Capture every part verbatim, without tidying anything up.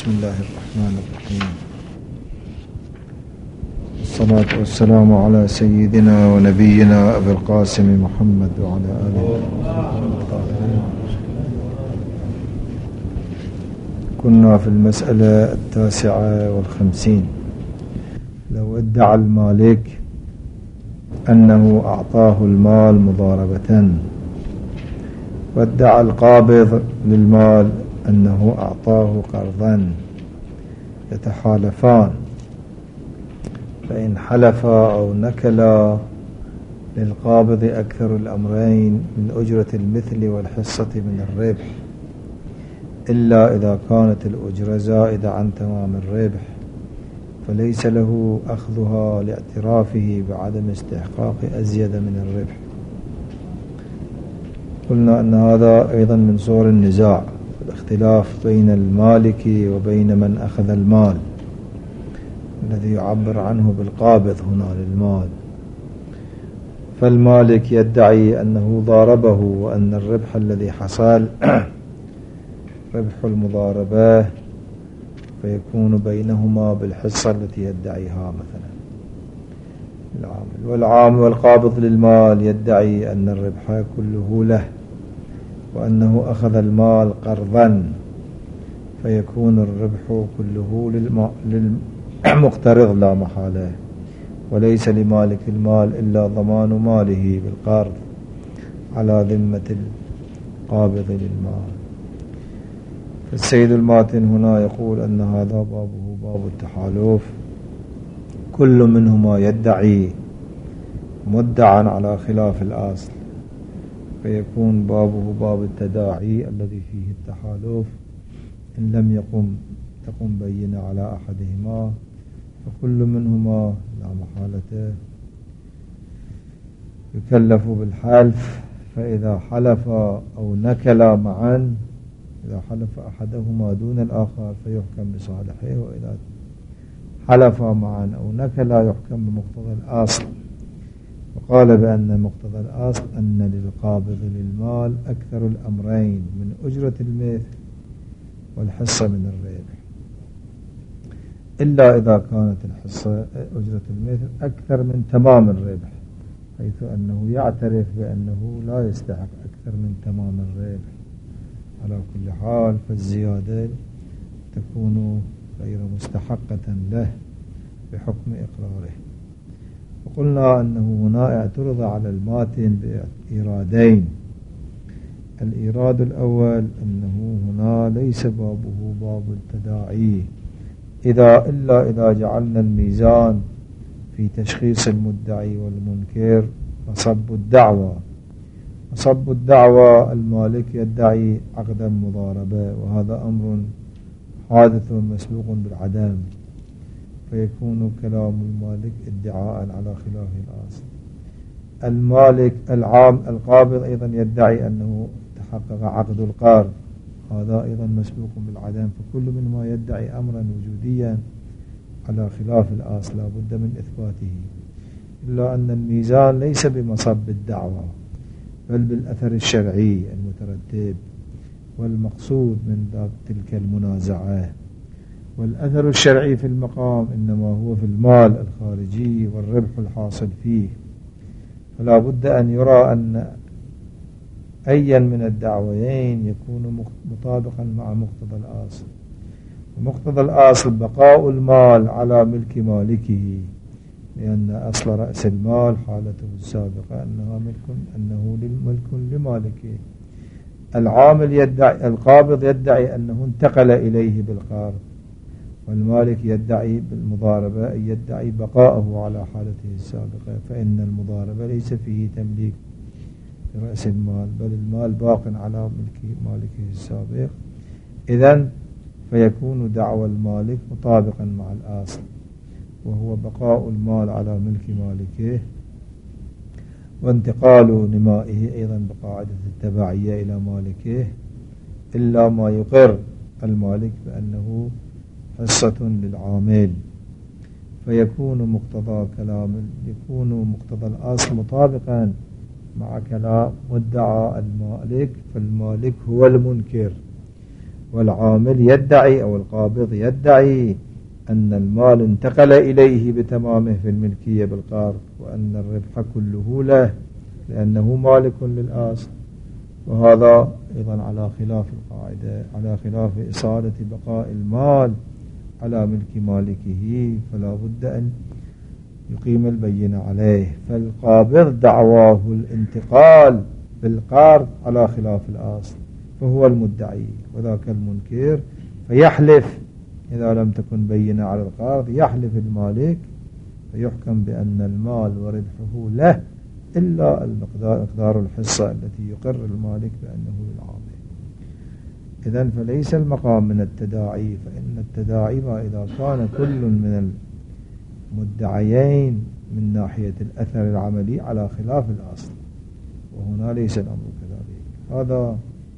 بسم الله الرحمن الرحيم. الصلاة والسلام على سيدنا ونبينا أبي القاسم محمد وعلى آله الطاهرين. كنا في المسألة التاسعة والخمسين. لو ادعى المالك أنه أعطاه المال مضاربة، وادعى القابض للمال أنه أعطاه قرضا، يتحالفان، فإن حلفا أو نكلا للقابض أكثر الأمرين من أجرة المثل والحصة من الربح، إلا إذا كانت الأجرة زائدة عن تمام الربح، فليس له أخذها لاعترافه بعدم استحقاق أزيد من الربح. قلنا أن هذا أيضا من صور النزاع، الاختلاف بين المالك وبين من أخذ المال، الذي يعبر عنه بالقابض هنا للمال. فالمالك يدعي أنه ضاربه وأن الربح الذي حصل ربح المضاربة، فيكون بينهما بالحصة التي يدعيها مثلا العامل. والعامل والقابض للمال يدعي أن الربح كله له، وأنه أخذ المال قرضا، فيكون الربح كله للمقترض لا محالة، وليس لمالك المال إلا ضمان ماله بالقرض على ذمة القابض للمال. فالسيد الماتن هنا يقول أن هذا بابه باب التحالف، كل منهما يدعي مدعا على خلاف الأصل، فيكون بابه باب التداعي الذي فيه التحالف. إن لم يقم تقم بينة على أحدهما، فكل منهما لا محالة يكلف بالحلف. فإذا حلف أو نكلا معا، إذا حلف أحدهما دون الآخر فيحكم بصالحه، وإذا حلف معا أو نكلا يحكم بمقتضى الأصل. وقال بأن مقتضى الأصل أن للقابض للمال أكثر الأمرين من أجرة المثل والحصة من الربح، إلا إذا كانت الحصة أجرة المثل أكثر من تمام الربح، حيث أنه يعترف بأنه لا يستحق أكثر من تمام الربح. على كل حال فالزيادة تكون غير مستحقة له بحكم إقراره. وقلنا أنه هنا اعترض على الماتن بإيرادين. الإيراد الأول أنه هنا ليس بابه باب التداعي، إذا إلا إذا جعلنا الميزان في تشخيص المدعي والمنكر فصب الدعوى. وصب الدعوى المالك يدعي عقدا مضاربة، وهذا أمر حادث مسبوق بالعدم، فيكون كلام المالك ادعاء على خلاف الأصل. المالك العام القابض أيضا يدعي أنه تحقق عقد القرض، هذا أيضا مسبوق بالعدم، فكل منهما يدعي أمرا وجوديا على خلاف الأصل لا بد من إثباته. إلا أن الميزان ليس بمصب الدعوة، بل بالأثر الشرعي المترتب والمقصود من تلك المنازعة. والأثر الشرعي في المقام إنما هو في المال الخارجي والربح الحاصل فيه، فلا بد أن يرى أن أيا من الدعويين يكون مطابقا مع مقتضى الأصل. ومقتضى الأصل بقاء المال على ملك مالكه، لأن أصل رأس المال حالته السابقة أنها ملك أنه ملك لمالكه. العامل يدعي القابض يدعي أنه انتقل إليه بالقرض، والمالك يدعي بالمضاربة أن يدعي بقاءه على حالته السابقة، فإن المضاربة ليس فيه تمليك رأس المال، بل المال باق على ملك مالكه السابق. إذن فيكون دعوى المالك مطابقا مع الأصل، وهو بقاء المال على ملك مالكه، وانتقال نمائه أيضا بقاعدة التبعية إلى مالكه، إلا ما يقر المالك بأنه حصة للعامل، فيكون مقتضى كلام يكون مقتضى الأصل مطابقا مع كلام مدعى المالك. فالمالك هو المنكر، والعامل يدعي أو القابض يدعي أن المال انتقل إليه بتمامه في الملكية بالقرض، وأن الربح كله له لأنه مالك للأصل، وهذا أيضا على خلاف القاعدة، على خلاف إصالة بقاء المال على ملك مالكه، فلا بد أن يقيم البينة عليه. فالقابض دعواه الانتقال بالقرض على خلاف الأصل فهو المدعي، وذاك المنكر فيحلف إذا لم تكن بينة على القرض، يحلف المالك فيحكم بأن المال وربحه له إلا المقدار مقدار الحصة التي يقر المالك بأنه للعامل. إذن فليس المقام من التداعي، فإن التداعي ما إذا كان كل من المدعيين من ناحية الأثر العملي على خلاف الأصل، وهنا ليس الأمر كذلك. هذا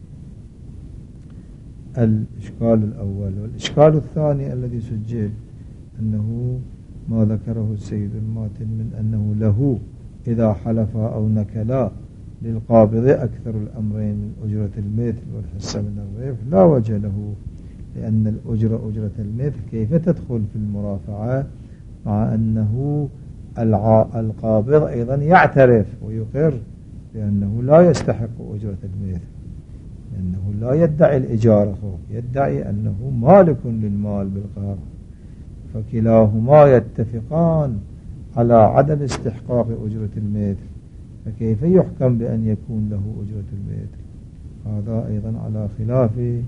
الإشكال الأول. والإشكال الثاني الذي سجل أنه ما ذكره السيد الماتن من أنه له إذا حلف أو نكلا للقابض أكثر الأمرين من أجرة المثل والحصة من الربح، لا وجه له، لأن الأجرة أجرة المثل كيف تدخل في المرافعة مع أنه القابض أيضا يعترف ويقر بأنه لا يستحق أجرة المثل، لأنه لا يدعي الإجارة، يدعي أنه مالك للمال بالقرض، فكلاهما يتفقان على عدم استحقاق أجرة المثل، فكيف يحكم بأن يكون له أجرة المثل؟ هذا أيضا على خلاف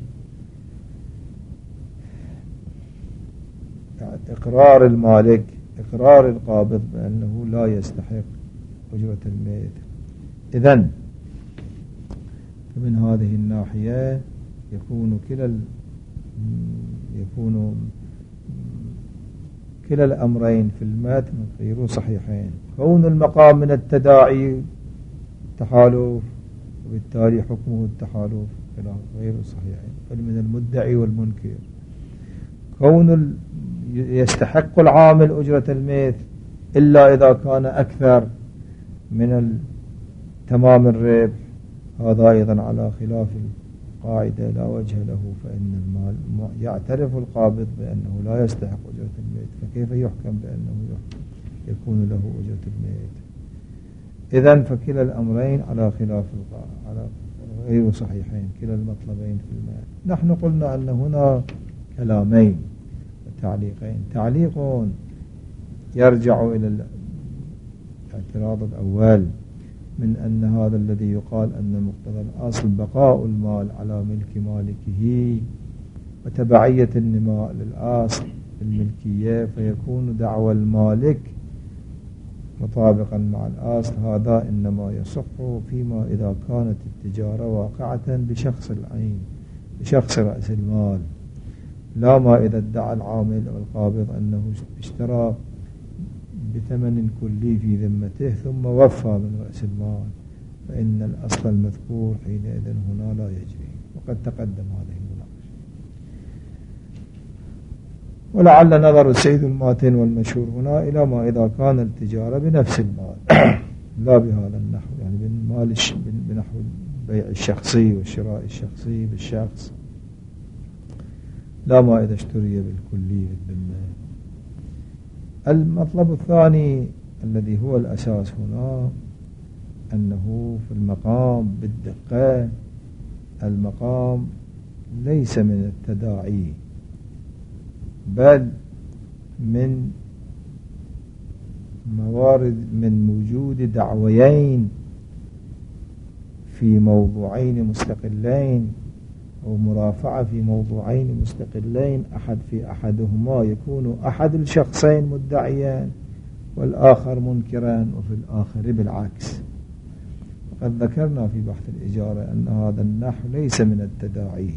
إقرار المالك، إقرار القابض بأنه لا يستحق أجرة المثل. إذن فمن هذه الناحية يكون كلا يكون كلا الأمرين في المتن غير صحيحين، كون المقام من التداعي تحالف وبالتالي حكمه التحالف غير صحيحين، بل من المدعي والمنكر. كون يستحق العامل أجرة المثل إلا إذا كان أكثر من تمام الربح، هذا أيضا على خلاف القاعدة لا وجه له، فإن المال يعترف القابض بأنه لا يستحق أجرة المثل، فكيف يحكم بأنه يكون له أجرة المثل؟ إذن فكلا الأمرين على خلاف على غير صحيحين، كلا المطلبين في المال. نحن قلنا أن هنا كلامين وتعليقين. تعليق يرجع إلى الاعتراض الأول من أن هذا الذي يقال أن مقتضى الأصل بقاء المال على ملك مالكه وتبعية النماء للأصل الملكية، فيكون دعوى المالك مطابقا مع الأصل. هذا إنما يصح فيما إذا كانت التجارة واقعة بشخص العين، بشخص رأس المال، لا ما إذا ادعى العامل أو القابض أنه اشترى بثمن كلي في ذمته ثم وفى من رأس المال، فإن الأصل المذكور حينئذ هنا لا يجري، وقد تقدم هذه المناقشة. ولعل نظر السيد الماتن والمشهور هنا إلى ما إذا كان التجارة بنفس المال لا بهذا النحو، يعني بالمال بنحو البيع الشخصي والشراء الشخصي بالشخص، لا ما إذا اشتري بالكلي بالذمة. المطلب الثاني الذي هو الأساس هنا أنه في المقام بالدقة، المقام ليس من التداعي بل من موارد من وجود دعويين في موضوعين مستقلين أو مرافعة في موضوعين مستقلين، أحد في أحدهما يكون أحد الشخصين مدعيا والآخر منكرا، وفي الآخر بالعكس. وقد ذكرنا في بحث الإجارة أن هذا النحو ليس من التداعي.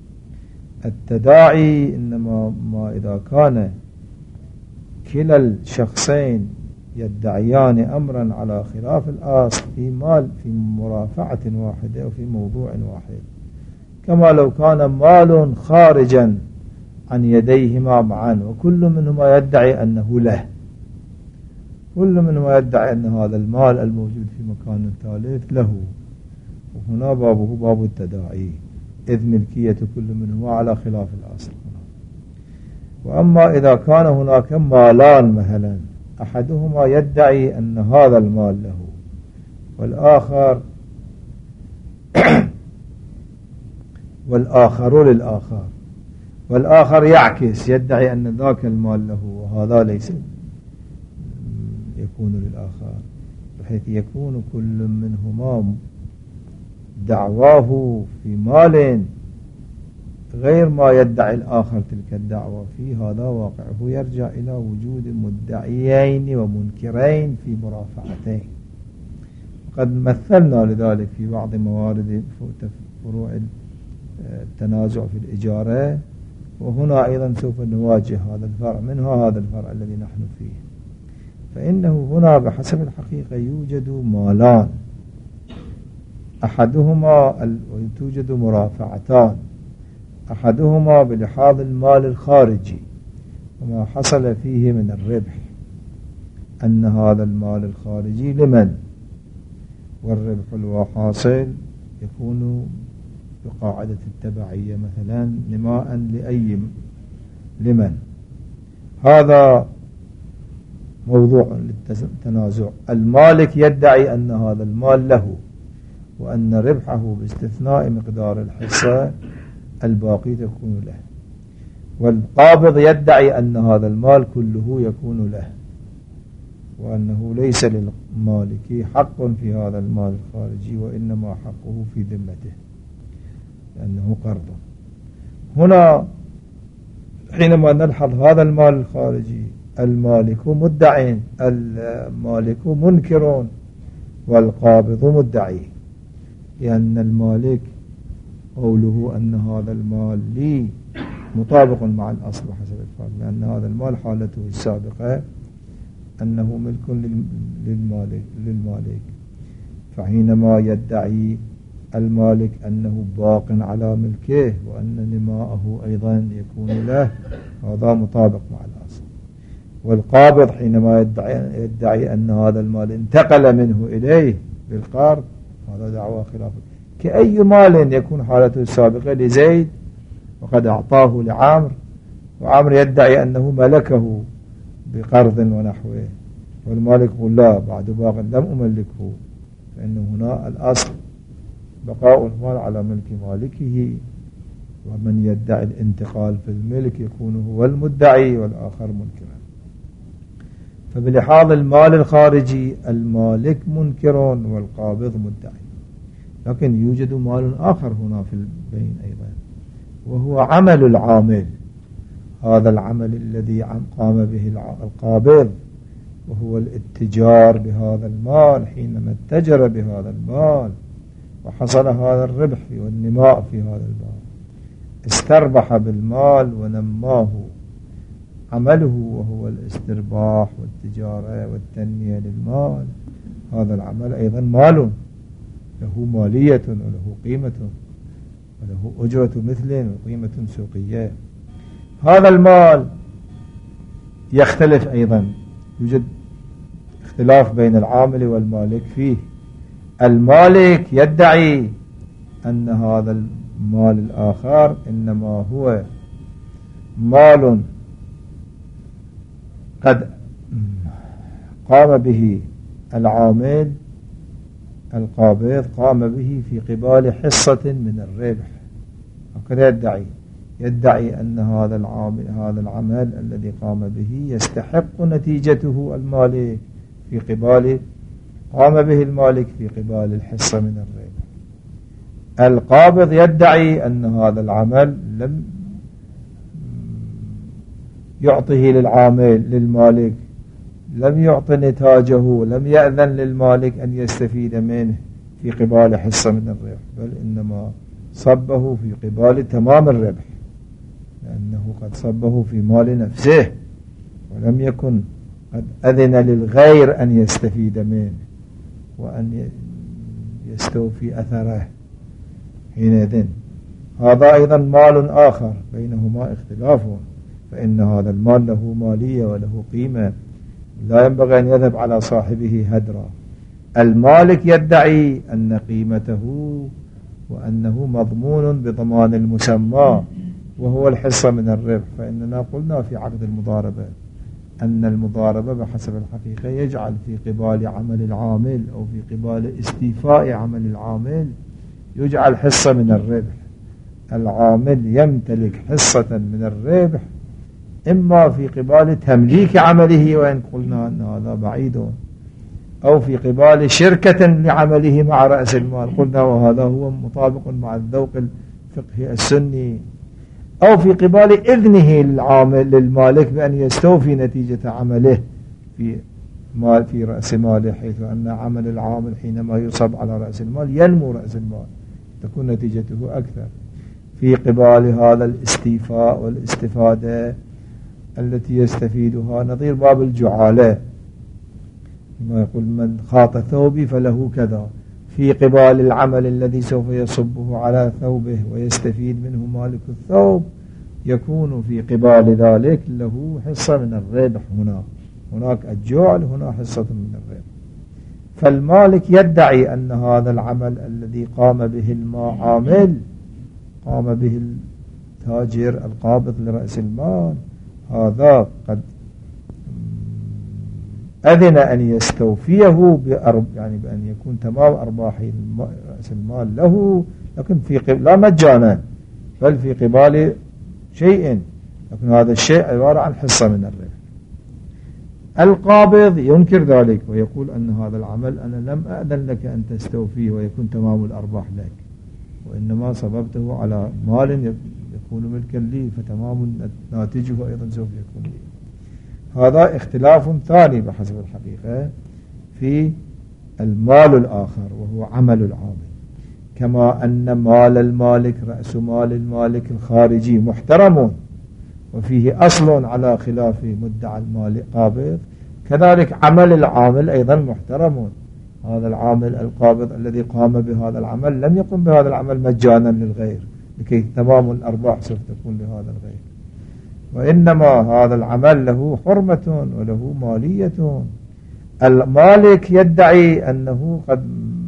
التداعي إنما ما إذا كان كلا الشخصين يدعيان أمرا على خلاف الأصل في مال في مرافعة واحدة وفي موضوع واحد، كما لو كان مال خارجا عن يديهما معا وكل منهما يدعي أنه له، كل منهما يدعي أن هذا المال الموجود في مكان ثالث له، وهنا بابه باب التداعي. إذ ملكية كل منهما على خلاف الأصل. وأما إذا كان هناك مالان مثلا أحدهما يدعي أن هذا المال له والآخر والآخر للآخر والآخر يعكس يدعي أن ذاك المال له وهذا ليس يكون للآخر، بحيث يكون كل منهما دعواه في مال غير ما يدعي الآخر تلك الدعوة فيه. هذا واقعه يرجع إلى وجود مدعيين ومنكرين في مرافعتين. قد مثلنا لذلك في بعض موارد فروع التنازع في الإجارة، وهنا أيضا سوف نواجه هذا الفرع، منها هذا الفرع الذي نحن فيه. فإنه هنا بحسب الحقيقة يوجد مالان أحدهما توجد مرافعتان، أحدهما بلحاظ المال الخارجي وما حصل فيه من الربح، أن هذا المال الخارجي لمن، والربح الحاصل يكون بقاعدة التبعية مثلا نماء لأي لمن. هذا موضوع للتنازع. المالك يدعي أن هذا المال له وأن ربحه باستثناء مقدار الحصة الباقي تكون له، والقابض يدعي أن هذا المال كله يكون له وأنه ليس للمالك حق في هذا المال الخارجي وإنما حقه في ذمته لأنه قرض. هنا حينما نلحظ هذا المال الخارجي المالك مدعي، المالك منكر والقابض مدعي، لأن المالك قوله أن هذا المال لي مطابق مع الأصل حسب الفرق، لأن هذا المال حالته السابقة أنه ملك للمالك, للمالك فحينما يدعي المالك أنه باق على ملكه وأن نماءه أيضا يكون له، هذا مطابق مع الأصل. والقابض حينما يدعي, يدعي أن هذا المال انتقل منه إليه بالقرض، هذا دعوة خلافه. كأي مال يكون حالته السابقة لزيد وقد أعطاه لعمر، وعمر يدعي أنه ملكه بقرض ونحوه، والمالك يقول لا بعد باق لم أملكه، فإن هنا الأصل بقاء المال على ملك مالكه، ومن يدعي الانتقال في الملك يكون هو المدعي والآخر منكرا. فبلحاظ المال الخارجي المالك منكر والقابض مدعي. لكن يوجد مال آخر هنا في البين أيضا، وهو عمل العامل، هذا العمل الذي قام به القابض، وهو الاتجار بهذا المال. حينما اتجر بهذا المال وحصل هذا الربح والنماء في هذا المال، استربح بالمال ونماه عمله، وهو الاسترباح والتجارة والتنمية للمال. هذا العمل أيضا مال له مالية وله قيمة وله أجرة مثل وقيمة سوقية. هذا المال يختلف أيضا، يوجد اختلاف بين العامل والمالك فيه. المالك يدعي أن هذا المال الآخر إنما هو مال قد قام به العامل القابض، قام به في قبال حصة من الربح، هكذا يدعي يدعي أن هذا العامل هذا العمل الذي قام به يستحق نتيجته المالك في قبال قام به المالك في قبال الحصة من الربح. القابض يدعي أن هذا العمل لم يعطه للعامل للمالك، لم يعطي نتاجه، لم يأذن للمالك أن يستفيد منه في قبال حصة من الربح، بل إنما صبه في قبال تمام الربح، لأنه قد صبه في مال نفسه ولم يكن قد أذن للغير أن يستفيد منه وأن يستوفي أثره حينئذ. هذا أيضا مال آخر بينهما اختلاف، فإن هذا المال له مالية وله قيمة، لا ينبغي أن يذهب على صاحبه هدرا. المالك يدعي أن قيمته وأنه مضمون بضمان المسمى وهو الحصة من الربح. فإننا قلنا في عقد المضاربة أن المضاربة بحسب الحقيقة يجعل في قبال عمل العامل أو في قبال استيفاء عمل العامل يجعل حصة من الربح. العامل يمتلك حصة من الربح إما في قبال تمليك عمله، وإن قلنا أن هذا بعيد، أو في قبال شركة لعمله مع رأس المال، قلنا وهذا هو مطابق مع الذوق الفقهي السني، أو في قبال إذنه للعامل للمالك بأن يستوفي نتيجة عمله في مال في رأس ماله، حيث أن عمل العامل حينما يصب على رأس المال ينمو رأس المال تكون نتيجته أكثر. في قبال هذا الاستيفاء والاستفادة التي يستفيدها نظير باب الجعالة، ما يقول من خاط ثوبي فله كذا، في قبال العمل الذي سوف يصبه على ثوبه ويستفيد منه مالك الثوب يكون في قبال ذلك له حصة من الربح. هنا هناك الجعل، هنا حصة من الربح. فالمالك يدعي أن هذا العمل الذي قام به العامل قام به التاجر القابض لرأس المال هذا قد أذن أن يستوفيه بأرب يعني بأن يكون تمام أرباح رأس المال له، لكن في قبال لا مجانا بل في قبال شيء، لكن هذا الشيء عبارة عن حصة من الربح. القابض ينكر ذلك ويقول أن هذا العمل أنا لم أأذن لك أن تستوفيه ويكون تمام الأرباح لك، وإنما صببته على مال يكون ملكا لي، فتمام ناتجه أيضا سوف يكون لي. هذا اختلاف ثاني بحسب الحقيقة في المال الآخر وهو عمل العامل. كما أن مال المالك رأس مال المالك الخارجي محترم وفيه أصل على خلاف مدعى المال قابض، كذلك عمل العامل أيضا محترم. هذا العامل القابض الذي قام بهذا العمل لم يقم بهذا العمل مجانا للغير لكي تمام الأرباح سوف تكون لهذا الغير، وإنما هذا العمل له حرمة وله مالية. المالك يدعي أنه قد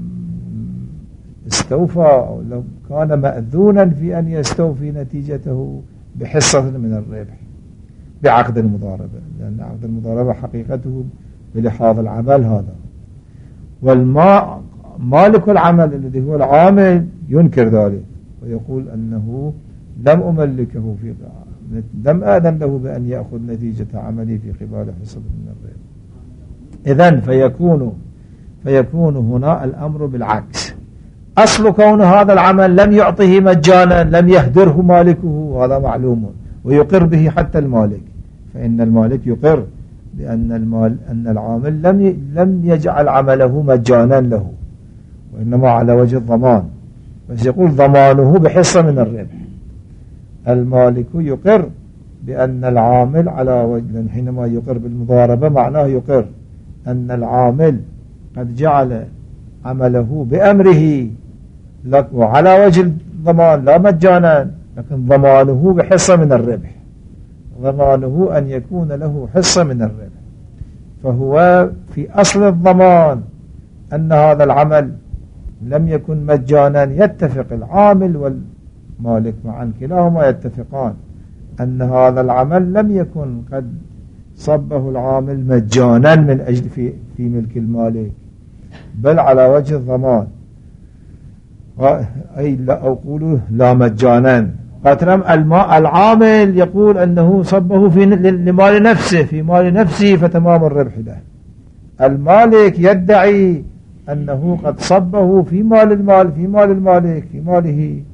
استوفى أو لو كان مأذونا في أن يستوفي نتيجته بحصة من الربح بعقد المضاربة، لأن عقد المضاربة حقيقته بلحاظ العمل هذا. والماء مالك العمل الذي هو العامل ينكر ذلك ويقول أنه لم أملكه في لم آذن له بأن يأخذ نتيجة عملي في قبال حصة من الربح. إذن فيكون فيكون هنا الأمر بالعكس، أصل كون هذا العمل لم يعطه مجانا لم يهدره مالكه، هذا معلوم ويقر به حتى المالك، فإن المالك يقر بأن المال أن العامل لم لم يجعل عمله مجانا له وإنما على وجه الضمان، بس يقول ضمانه بحصة من الربح. المالك يقر بأن العامل على وجه، حينما يقر بالمضاربة معناه يقر أن العامل قد جعل عمله بأمره وعلى وجه الضمان لا مجانا، لكن ضمانه بحصة من الربح، ضمانه أن يكون له حصة من الربح. فهو في أصل الضمان أن هذا العمل لم يكن مجانا، يتفق العامل والمالك معا كلاهما يتفقان أن هذا العمل لم يكن قد صبه العامل مجانا من أجل في, في ملك المالك، بل على وجه الضمان، أي لا أقول لا مجانا. قاترم الماء العامل يقول أنه صبه في لمال نفسه في مال نفسه فتمام الربح له. المالك يدعي أنه قد صبه في مال المال في مال المالك في ماله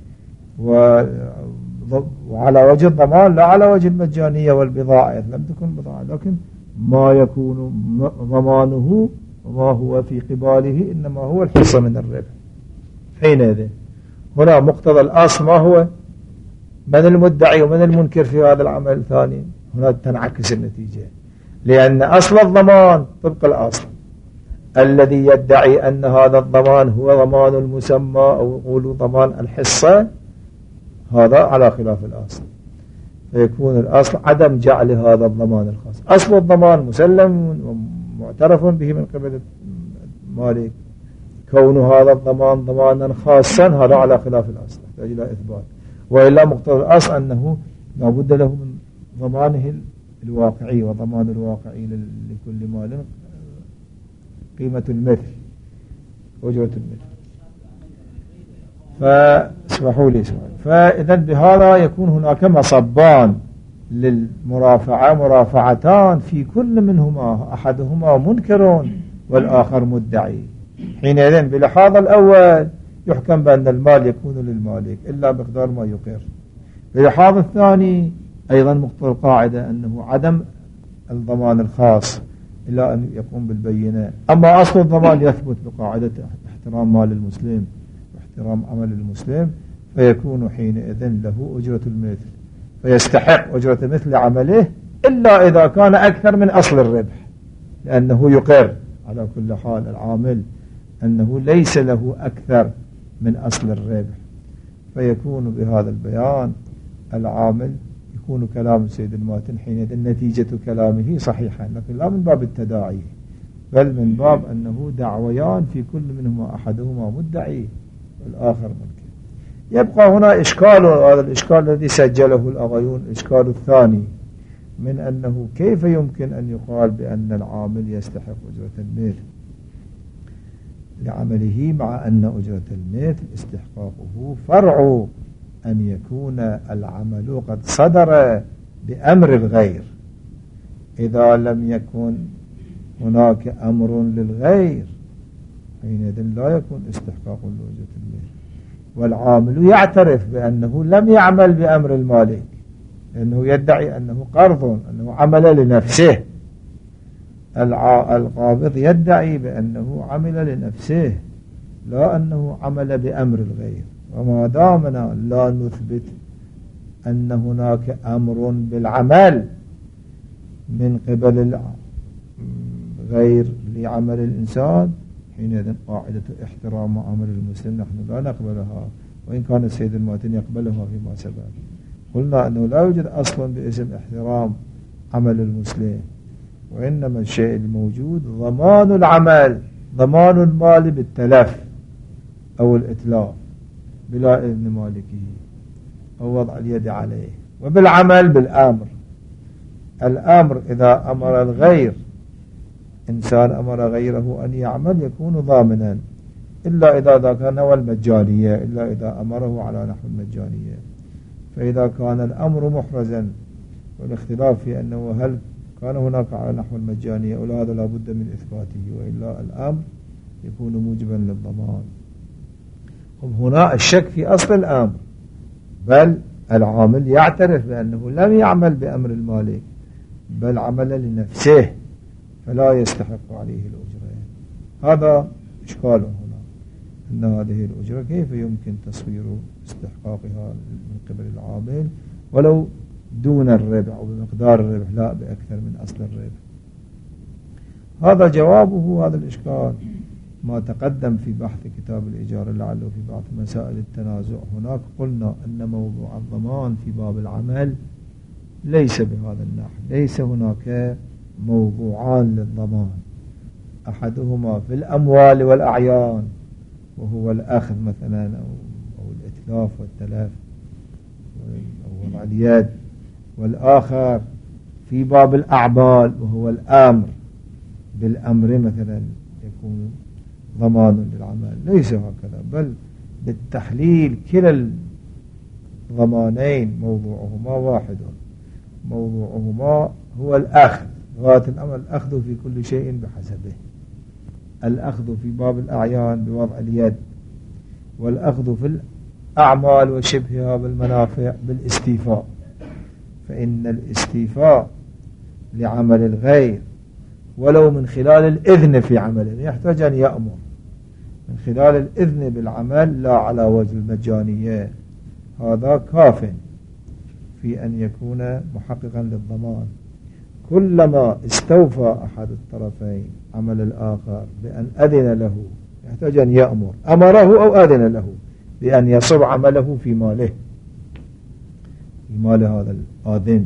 وعلى وجه الضمان لا على وجه المجانية والبضاعة، لم تكن بضاعة، لكن ما يكون ضمانه وما هو في قباله إنما هو الحصة من الربح. حينئذ هنا مقتضى الأصل ما هو؟ من المدعي ومن المنكر في هذا العمل الثاني؟ هنا تنعكس النتيجة، لأن أصل الضمان طبق الأصل الذي يدعي أن هذا الضمان هو ضمان المسمى أو يقول ضمان الحصة، هذا على خلاف الأصل، فيكون الأصل عدم جعل هذا الضمان الخاص. أصل الضمان مسلم ومعترف به من قبل المالك، كون هذا الضمان ضمانا خاصا هذا على خلاف الأصل يحتاج إلى إثبات، وإلا مقتضى الأصل أنه لا بد له من ضمانه الواقعي، وضمان الواقعي لكل مال قيمة المثل أجرة المثل. فاسمحوا لي سؤال، فإذا بهذا يكون هناك مصبان للمرافعة، مرافعتان في كل منهما أحدهما منكر والآخر مدعي، حينئذ بلحاظ الأول يحكم بأن المال يكون للمالك إلا مقدار ما يقر، بلحاظ الثاني أيضا مقتضى القاعدة أنه عدم الضمان الخاص إلا أن يقوم بالبينة. أما أصل الضمان يثبت بقاعدة احترام مال المسلم واحترام عمل المسلم، فيكون حينئذ له أجرة المثل، فيستحق أجرة مثل عمله إلا إذا كان أكثر من أصل الربح، لأنه يقر على كل حال العامل أنه ليس له أكثر من أصل الربح، فيكون بهذا البيان العامل يكون كلام سيد الماتن حينئذ نتيجة كلامه صحيحا، لكن لا من باب التداعي بل من باب أنه دعويان في كل منهما أحدهما مدعي والآخر منكر. يبقى هنا إشكال، هذا الإشكال الذي سجله الأغيون، الإشكال الثاني من أنه كيف يمكن أن يقال بأن العامل يستحق أجرة المثل لعمله، مع أن أجرة المثل استحقاقه فرع أن يكون العمل قد صدر بأمر الغير. إذا لم يكن هناك أمر للغير حينئذ لا يكون استحقاق لأجرة المثل، والعامل يعترف بأنه لم يعمل بأمر المالك، لأنه يدعي أنه قرض، أنه عمل لنفسه. القابض يدعي بأنه عمل لنفسه لا أنه عمل بأمر الغير. وما دامنا لا نثبت أن هناك أمر بالعمل من قبل الغير لعمل الإنسان، حينئذ قاعدة احترام أمر المسلم نحن لا نقبلها، وإن كان السيد الماتن يقبلها فيما سبق. قلنا أنه لا يوجد أصلا باسم احترام عمل المسلم، وإنما الشيء الموجود ضمان العمل، ضمان المال بالتلف أو الإتلاف بلا إذن مالكه أو وضع اليد عليه، وبالعمل بالأمر. الأمر إذا أمر الغير، إنسان أمر غيره أن يعمل يكون ضامنا، إلا إذا كان نوى المجانية، إلا إذا أمره على نحو المجانية. فإذا كان الأمر محرزا، والاختلاف في أنه هل كان هناك على نحو المجانية أو هذا لا بد من إثباته، وإلا الأمر يكون موجبا للضمان. هنا الشك في أصل الأمر، بل العامل يعترف بأنه لم يعمل بأمر المالك بل عمل لنفسه، فلا يستحق عليه الأجرة. هذا إشكال هنا، أن هذه الأجرة كيف يمكن تصوير استحقاقها من قبل العامل ولو دون الربح أو بمقدار الربح لا بأكثر من أصل الربح. هذا جوابه هذا الإشكال ما تقدم في بحث كتاب الإجارة، لعله في بعض مسائل التنازع. هناك قلنا أن موضوع الضمان في باب العمل ليس بهذا النحو، ليس هناك موضوعان للضمان، أحدهما في الأموال والأعيان وهو الأخذ مثلا أو الإتلاف والتلف أو وضع اليد، والآخر في باب الأعمال وهو الأمر، بالأمر مثلا يكون ضمان للعمل. ليس هكذا، بل بالتحليل كلا الضمانين موضوعهما واحد، موضوعهما هو الأخذ، غاية الأمر الأخذ في كل شيء بحسبه. الأخذ في باب الأعيان بوضع اليد، والأخذ في الأعمال وشبهها بالمنافع بالاستيفاء. فإن الاستيفاء لعمل الغير ولو من خلال الإذن في عمله، يحتاج أن يأمر من خلال الإذن بالعمل لا على وجه المجانية، هذا كاف في أن يكون محققا للضمان. كلما استوفى أحد الطرفين عمل الآخر بأن أذن له، يحتاج أن يأمر، أمره أو أذن له بأن يصب عمله في ماله، في مال هذا الآذن،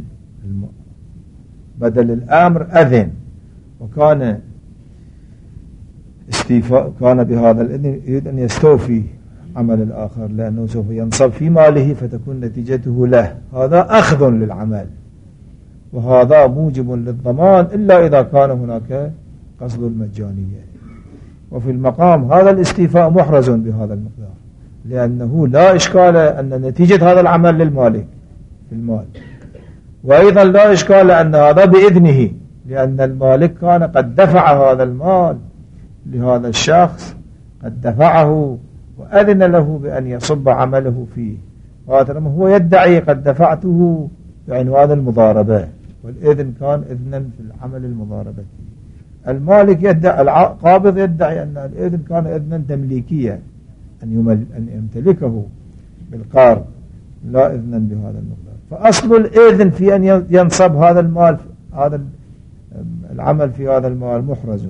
بدل الأمر أذن. وكان استيفاء كان بهذا الإذن يريد أن يستوفي عمل الآخر، لأنه سوف ينصب في ماله فتكون نتيجته له، هذا أخذ للعمل، وهذا موجب للضمان إلا إذا كان هناك قصد المجانية. وفي المقام هذا الاستيفاء محرز بهذا المقدار، لأنه لا إشكال أن نتيجة هذا العمل للمالك في المال، وأيضا لا إشكال أن هذا بإذنه، لأن المالك كان قد دفع هذا المال لهذا الشخص، قد دفعه وأذن له بأن يصب عمله فيه، وهذا هو يدعي قد دفعته بعنوان المضاربة، والإذن كان إذنا في العمل المضاربة. المالك يدعي، القابض يدعي أن الإذن كان إذنا تمليكيا، أن, يمل أن يمتلكه بالقرض، لا إذنا بهذا المقدار. فأصل الإذن في أن ينصب هذا المال، هذا العمل في هذا المال محرز،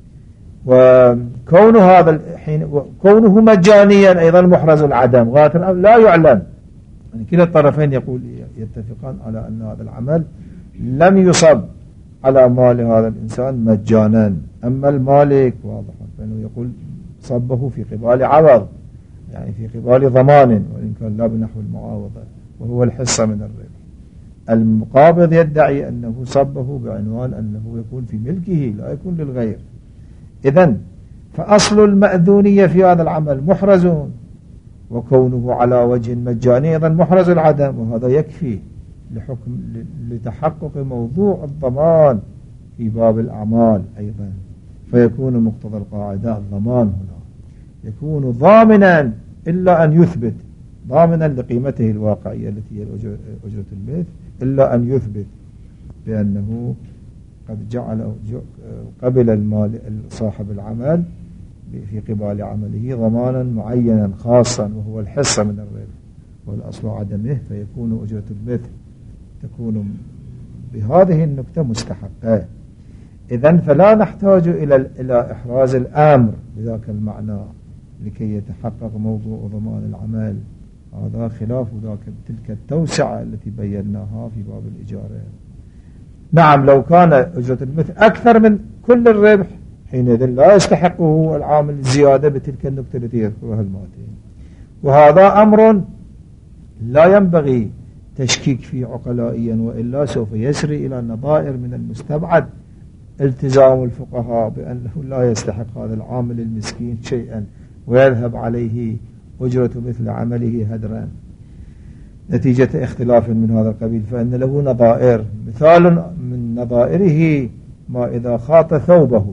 وكون هذا الحين كونه مجانيا أيضا محرز العدم، غاية لا يعلم. يعني كلا الطرفين يقول يتفقان على أن هذا العمل لم يصب على مال هذا الإنسان مجانا، أما المالك واضح فإنه يقول صبه في قبال عوض، يعني في قبال ضمان، وإن كان لا بنحو المعاوضة، وهو الحصة من الربح. المقابض يدعي أنه صبه بعنوان أنه يكون في ملكه لا يكون للغير. إذن فأصل المأذونية في هذا العمل محرز، وكونه على وجه مجاني أيضا محرز العدم، وهذا يكفي لحكم لتحقق موضوع الضمان في باب الأعمال أيضا. فيكون مقتضى القاعدة الضمان هنا يكون ضامنا إلا أن يثبت، ضامنا لقيمته الواقعية التي هي أجرة المثل، إلا أن يثبت بأنه قد جعل قبل المال صاحب العمل في قبال عمله ضمانا معينا خاصا، وهو الحصة من الربح، والأصل عدمه، فيكون أجرة المثل تكون بهذه النكتة مستحقة. إذن فلا نحتاج إلى إلى إحراز الأمر بذاك المعنى لكي يتحقق موضوع ضمان العمل، هذا خلاف ذاك تلك التوسعة التي بيناها في باب الإجارة. نعم لو كان أجرة المثل أكثر من كل الربح حينئذ لا يستحقه العامل الزيادة بتلك النكتة التي يذكرها الماتين، وهذا أمر لا ينبغي تشكيك فيه عقلائيا، وإلا سوف يسري إلى نظائر من المستبعد التزام الفقهاء بأنه لا يستحق هذا العامل المسكين شيئا ويذهب عليه أجرة مثل عمله هدرا نتيجة اختلاف من هذا القبيل، فإن له نظائر. مثال من نظائره ما إذا خاط ثوبه،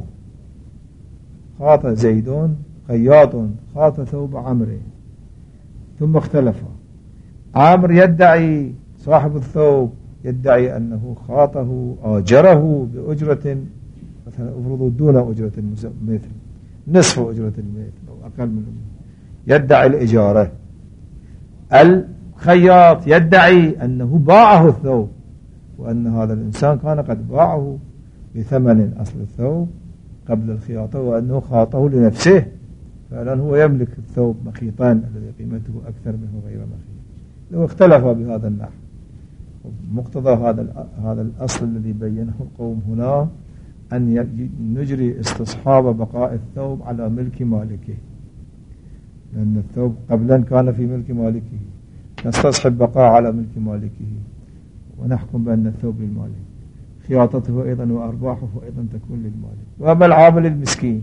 خاط زيد خياط خاط ثوب عمرو ثم اختلفا، عامر يدعي صاحب الثوب يدعي أنه خاطه آجره بأجرة مثلا أفرضوا دون أجرة المثل، نصف أجرة المثل أو أقل من أجرة، يدعي الإجارة. الخياط يدعي أنه باعه الثوب، وأن هذا الإنسان كان قد باعه بثمن أصل الثوب قبل الخياطة، وأنه خاطه لنفسه، فعلا هو يملك الثوب مخيطان الذي قيمته أكثر منه غير مخيط. لو اختلف بهذا النحو، مقتضى هذا هذا الأصل الذي بينه القوم هنا أن نجري استصحاب بقاء الثوب على ملك مالكه، لأن الثوب قبلا كان في ملك مالكه، نستصحب بقاء على ملك مالكه ونحكم بأن الثوب للمالك، خياطته أيضا وأرباحه أيضا تكون للمالك. وأما العامل المسكين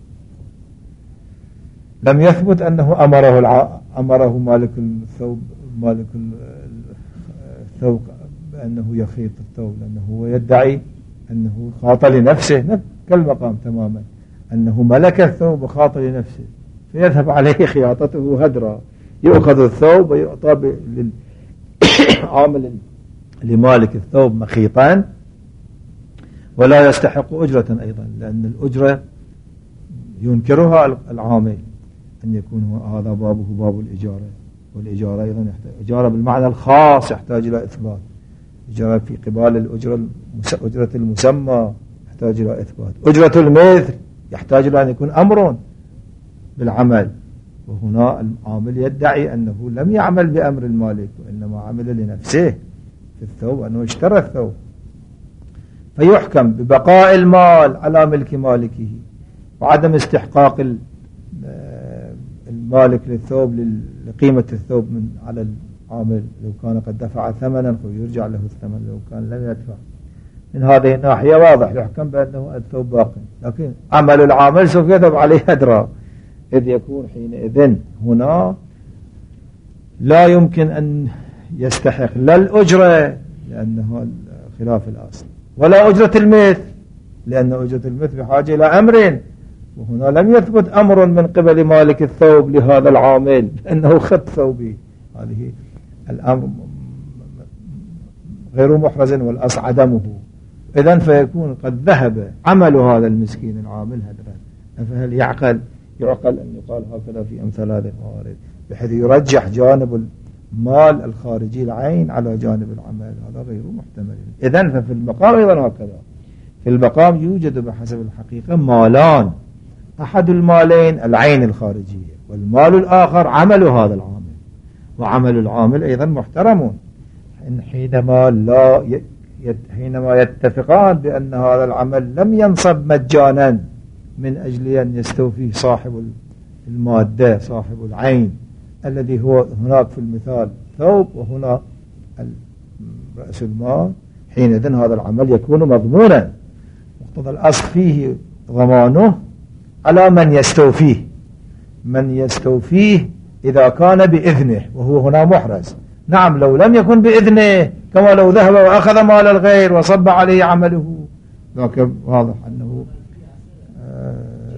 لم يثبت أنه أمره الع... أمره مالك الثوب مالك الثوب بأنه يخيط الثوب، لأنه هو يدعي أنه خاط لنفسه كالمقام تماما، أنه ملك الثوب وخاط لنفسه، فيذهب عليه خياطته هدرا، يؤخذ الثوب ويعطى للعامل لمالك الثوب مخيطان ولا يستحق أجرة أيضا، لأن الأجرة ينكرها العامل أن يكون هذا بابه باب الإجارة، والإجارة أيضا يحتاج إجارة بالمعنى الخاص يحتاج إلى إثبات، إجارة في قبال الأجرة أجرة المسمى يحتاج إلى إثبات، أجرة المثل يحتاج إلى أن يكون أمر بالعمل، وهنا العامل يدعي أنه لم يعمل بأمر المالك وإنما عمل لنفسه في الثوب، أنه اشترى الثوب، فيحكم ببقاء المال على ملك مالكه وعدم استحقاق المالك للثوب لقيمة الثوب من على العامل لو كان قد دفع ثمنا فيرجع له الثمن لو كان لم يدفع. من هذه الناحية واضح يحكم بأنه الثوب باق، لكن عمل العامل سوف يذهب عليه هدرا، إذ يكون حينئذ هنا لا يمكن أن يستحق لا الأجرة لأنه خلاف الأصل ولا أجرة المثل لأن أجرة المثل بحاجة إلى أمر، وهنا لم يثبت أمر من قبل مالك الثوب لهذا العامل أنه خط ثوبي، هذه الأمر غير محرز والأصل عدمه. إذن فيكون قد ذهب عمل هذا المسكين العامل هدرا. فهل يعقل يعقل أن يقال هكذا في أمثال هذه الموارد بحيث يرجح جانب المال الخارجي العين على جانب العمل؟ هذا غير محتمل. إذن ففي المقام أيضا هكذا، في المقام يوجد بحسب الحقيقة مالان، أحد المالين العين الخارجية والمال الآخر عمل هذا العامل، وعمل العامل أيضا محترم. حينما لا حينما يتفقان بأن هذا العمل لم ينصب مجانا من أجل أن يستوفيه صاحب المادة صاحب العين الذي هو هناك في المثال ثوب وهنا رأس المال، حينئذ هذا العمل يكون مضمونا، مقتضى الأصل فيه ضمانه على من يستوفيه، من يستوفيه إذا كان بإذنه وهو هنا محرز. نعم لو لم يكن بإذنه كما لو ذهب وأخذ مال الغير وصب عليه عمله، لكن واضح أنه آه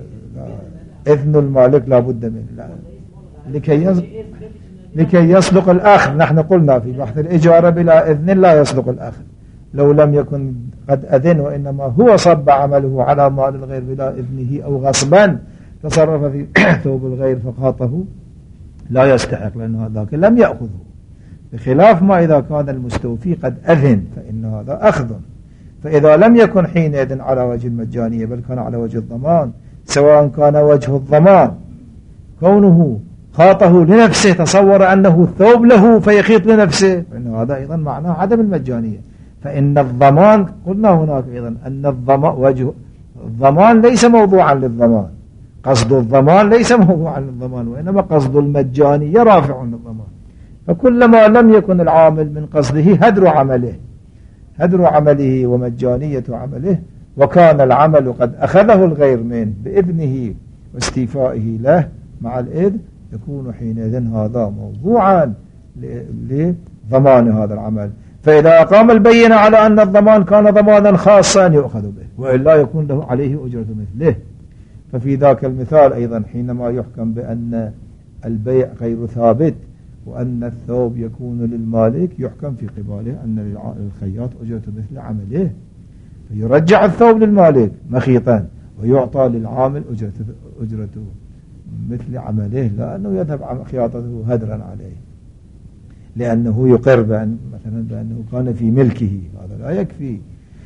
إذن المالك لا بد منه لا. لكي يص... لكي يصدق الأخذ. نحن قلنا في بحث الإجارة بلا إذن لا يصدق الأخذ، لو لم يكن قد أذن وإنما هو صب عمله على مال الغير بلا إذنه أو غصبا تصرف في ثوب الغير فقاطه لا يستحق لأن هذاك لم يأخذه، بخلاف ما إذا كان المستوفي قد أذن فإن هذا أخذ. فإذا لم يكن حينئذ على وجه المجانية بل كان على وجه الضمان، سواء كان وجه الضمان كونه خاطه لنفسه تصور أنه الثوب له فيخيط لنفسه، فإن هذا أيضا معناه عدم المجانية. فإن الضمان قلنا هناك أيضا أن الضمان وجه الضمان ليس موضوعا للضمان، قصد الضمان ليس موضوعا للضمان وإنما قصد المجانية رافع للضمان. فكلما لم يكن العامل من قصده هدر عمله هدر عمله ومجانية عمله وكان العمل قد أخذه الغير من بإذنه واستيفائه له مع الإذن، يكون حينئذ هذا موضوعا لضمان هذا العمل. فإذا أقام البينة على أن الضمان كان ضمانا خاصا يؤخذ به، وإلا يكون له عليه أجرة مثله. ففي ذاك المثال أيضا حينما يحكم بأن البيع غير ثابت وأن الثوب يكون للمالك، يحكم في قباله أن للخياط أجرة مثل عمله، فيرجع الثوب للمالك مخيطا ويعطى للعامل أجرة أجرته مثل عمله، لأنه يذهب خياطته هدرا عليه، لأنه يقر بأن مثلا بأنه كان في ملكه، هذا لا يكفي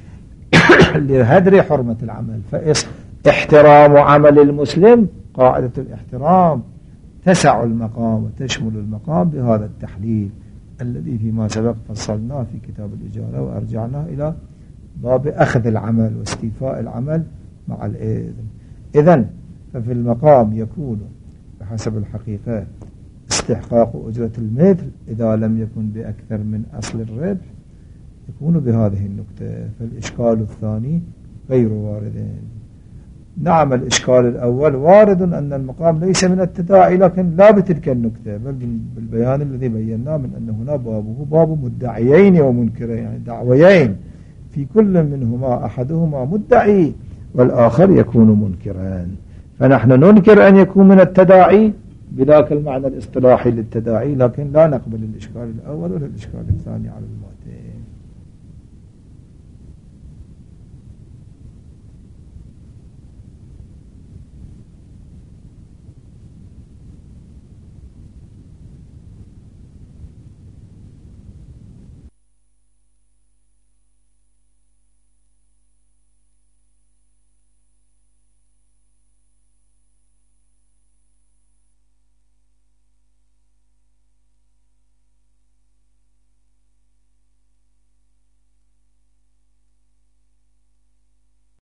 لهدر حرمة العمل. فاحترام عمل المسلم قاعدة الاحترام تسع المقام وتشمل المقام بهذا التحليل الذي فيما سبق فصلناه في كتاب الإجارة وأرجعناه إلى باب أخذ العمل واستيفاء العمل مع الإذن. إذن ففي المقام يكون بحسب الحقيقة استحقاق أجرة المثل إذا لم يكن بأكثر من أصل الربح يكون بهذه النكتة. فالإشكال الثاني غير وارد. نعم الإشكال الأول وارد أن المقام ليس من التداعي لكن لا بتلك النكتة، بل بالبيان الذي بيناه من أن هنا بابه باب مدعيين ومنكرين، يعني دعويين في كل منهما أحدهما مدعي والآخر يكون منكرا. فنحن ننكر أن يكون من التداعي بذاك المعنى الاصطلاحي للتداعي، لكن لا نقبل الإشكال الأول ولا الإشكال الثاني على المال.